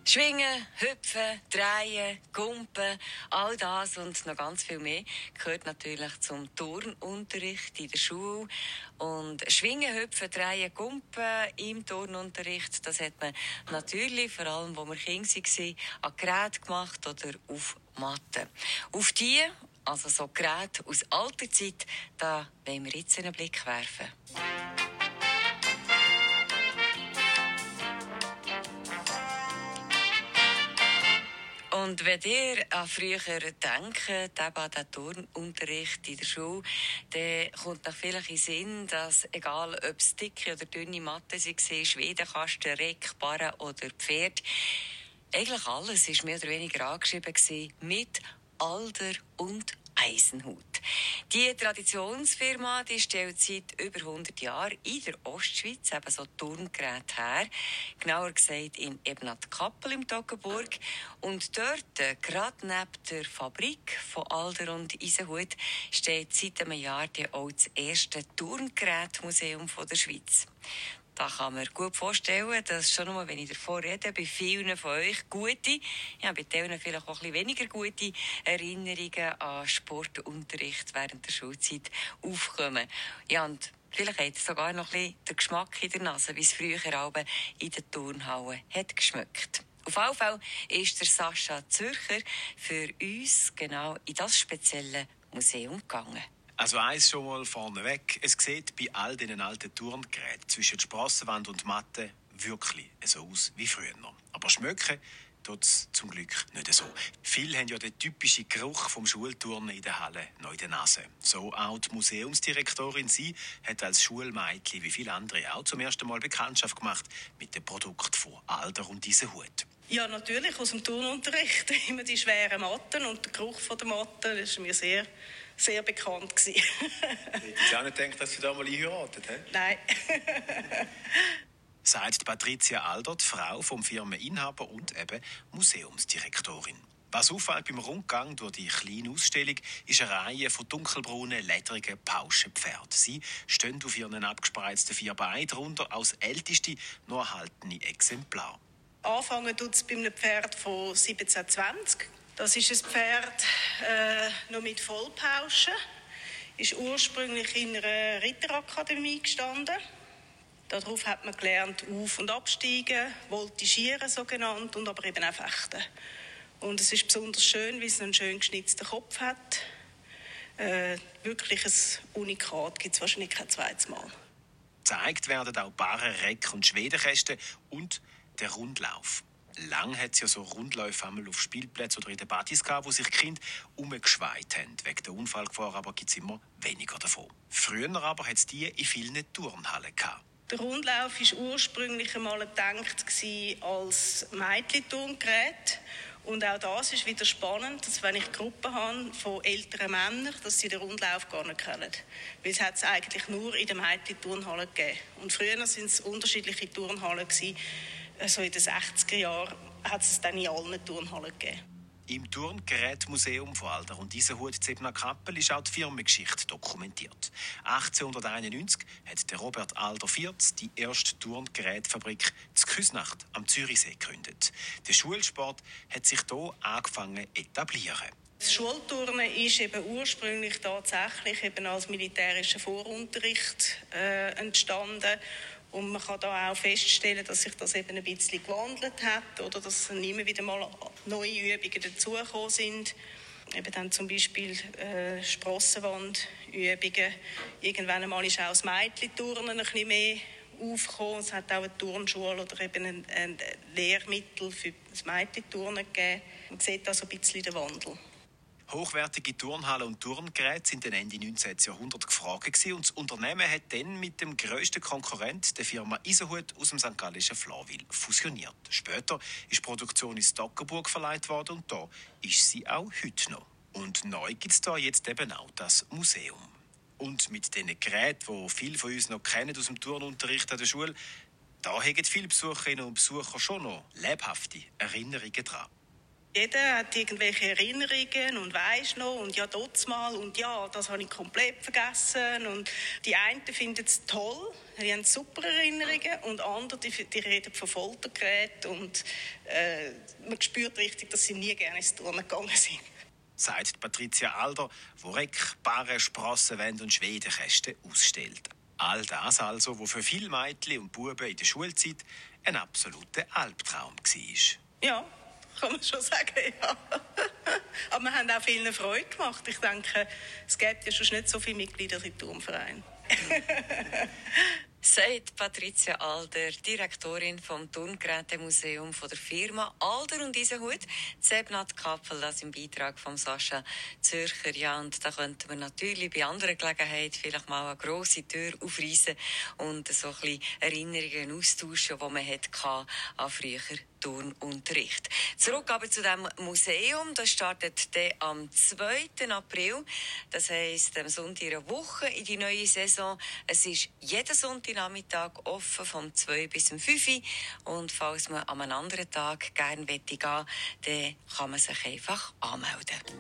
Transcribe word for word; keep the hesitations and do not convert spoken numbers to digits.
Schwingen, hüpfen, drehen, gumpen, all das und noch ganz viel mehr gehört natürlich zum Turnunterricht in der Schule. Und Schwingen, hüpfen, drehen, gumpen im Turnunterricht, das hat man natürlich, vor allem, wo wir Kinder waren, an Geräten gemacht oder auf Matten. Auf die, also so Geräte aus alter Zeit, da wollen wir jetzt einen Blick werfen. Und wenn ihr an früher denkt, eben an den Turnunterricht in der Schule, dann kommt euch vielleicht in den Sinn, dass egal ob es dicke oder dünne Matten waren, Schwedenkasten, Reck, Barren oder Pferd, eigentlich alles war mehr oder weniger angeschrieben mit Alder und Eisenhut. Die Traditionsfirma die stellt seit über hundert Jahren in der Ostschweiz eben so Turngeräte her. Genauer gesagt in Ebnat-Kappel im Toggenburg. Und dort, gerade neben der Fabrik von Alder und Eisenhut, steht seit einem Jahr auch das erste Turngerätmuseum der Schweiz. Da kann man gut vorstellen, dass schon nur, wenn ich davon rede, bei vielen von euch gute, ja, bei denen vielleicht auch ein bisschen weniger gute Erinnerungen an Sportunterricht während der Schulzeit aufkommen. Ja, und vielleicht hat es sogar noch ein bisschen den Geschmack in der Nase, wie es früher in den Turnhallen hat geschmeckt. Auf jeden Fall ist der Sascha Zürcher für uns genau in das spezielle Museum gegangen. Also eins schon mal vorneweg. Es sieht bei all diesen alten Turngeräten zwischen Sprossenwand und Matte wirklich so aus wie früher. Aber schmecken tut es zum Glück nicht so. Viele haben ja den typischen Geruch vom Schulturnen in der Halle noch in der Nase. So auch die Museumsdirektorin. Sie hat als Schulmädchen wie viele andere auch zum ersten Mal Bekanntschaft gemacht mit dem Produkt von Alder und Eisenhut. Ja, natürlich aus dem Turnunterricht. Immer die schweren Matten und der Geruch von der Matte, das ist mir sehr, sehr bekannt gewesen. Hättest du auch nicht gedacht, dass Sie da mal einheiratet haben? Nein. Sagt Patricia Alder, die Frau vom Firmeninhaber und eben Museumsdirektorin. Was auffällt beim Rundgang durch die kleine Ausstellung, ist eine Reihe von dunkelbraunen, ledrigen Pauschenpferden. Sie stehen auf ihren abgespreizten vier Beinen, darunter als älteste noch erhaltene Exemplar. Anfangen tut es bei einem Pferd von siebzehnhundertzwanzig. Das ist ein Pferd äh, noch mit Vollpauschen. Ist ursprünglich in einer Ritterakademie gestanden. Darauf hat man gelernt, auf- und absteigen, voltigieren so genannt, und aber eben auch fechten. Und es ist besonders schön, weil es einen schön geschnitzten Kopf hat. Äh, wirklich ein Unikat, gibt es wahrscheinlich kein zweites Mal. Gezeigt werden auch Barren, Reck und Schwedenkästen und der Rundlauf. Lang hat es ja so Rundläufe einmal auf Spielplätzen oder in den Partys gehabt, wo sich die Kinder umgeschweit haben. Wegen der Unfallgefahr aber gibt es immer weniger davon. Früher aber hat es die in vielen Turnhallen gehabt. Der Rundlauf war ursprünglich einmal gedacht als Mädchen-Turngerät. Und auch das ist wieder spannend, dass wenn ich Gruppen habe von älteren Männern, dass sie den Rundlauf gar nicht kennen. Weil es hat es eigentlich nur in den Mädchen-Turnhallen gegeben. Und früher waren es unterschiedliche Turnhallen gewesen. Also in den sechziger Jahren hat es dann in allen Turnhallen gegeben. Im Turngerätmuseum von Alder und Eisenhut in Ebnat-Kappel ist auch die Firmengeschichte dokumentiert. achtzehnhunderteinundneunzig hat der Robert Alder Vierz die erste Turngerätfabrik zu Küsnacht am Zürichsee gegründet. Der Schulsport hat sich hier angefangen zu etablieren. Das Schulturnen ist eben ursprünglich tatsächlich eben als militärischer Vorunterricht äh, entstanden. Und man kann da auch feststellen, dass sich das eben ein bisschen gewandelt hat oder dass immer wieder mal neue Übungen dazugekommen sind. Eben dann zum Beispiel äh, Sprossenwandübungen. Irgendwann einmal ist auch das Mädchenturnen ein bisschen mehr aufgekommen. Es hat auch eine Turnschule oder eben ein, ein Lehrmittel für das Mädchenturnen gegeben. Man sieht da so ein bisschen den Wandel. Hochwertige Turnhallen und Turngeräte sind Ende neunzehnten Jahrhundert gefragt gewesen, und das Unternehmen hat dann mit dem grössten Konkurrent, der Firma Eisenhut aus dem Sankt Gallischen Flawil, fusioniert. Später ist die Produktion ins Toggenburg verlegt worden und da ist sie auch heute noch. Und neu gibt es da jetzt eben auch das Museum. Und mit diesen Geräten, die viele von uns noch kennen aus dem Turnunterricht an der Schule, da haben viele Besucherinnen und Besucher schon noch lebhafte Erinnerungen dran. Jeder hat irgendwelche Erinnerungen und weiss noch und ja, dort mal und ja, das habe ich komplett vergessen. Und die einen finden es toll, die haben super Erinnerungen und andere, die, die reden von Foltergeräten und äh, man spürt richtig, dass sie nie gerne ins Turnen gegangen sind. Sagt Patricia Alder, die Reck, Barren, Sprossenwände und Schwedenkästen ausstellt. All das also, was für viele Mädchen und Buben in der Schulzeit ein absoluter Albtraum war. Ja, kann man schon sagen, ja. Aber wir haben auch vielen Freude gemacht. Ich denke, es gibt ja schon nicht so viele Mitglieder im Turnverein. Sagt Patricia Alder, Direktorin vom Turngerätemuseum von der Firma Alder und Isenhut. Sebnat Kappel, das im Beitrag von Sascha Zürcher. Ja, und da könnten wir natürlich bei anderer Gelegenheit vielleicht mal eine grosse Tür aufreißen und so ein bisschen Erinnerungen austauschen, die man hatte an früher Turnunterricht. Zurück aber zu dem Museum. Das startet dann am zweiten April. Das heisst, am Sonntag in einer Woche in die neue Saison. Es ist jeden Sonntagnachmittag offen, vom zwei bis zum fünf. Und falls man an einem anderen Tag gerne gehen möchte, dann kann man sich einfach anmelden.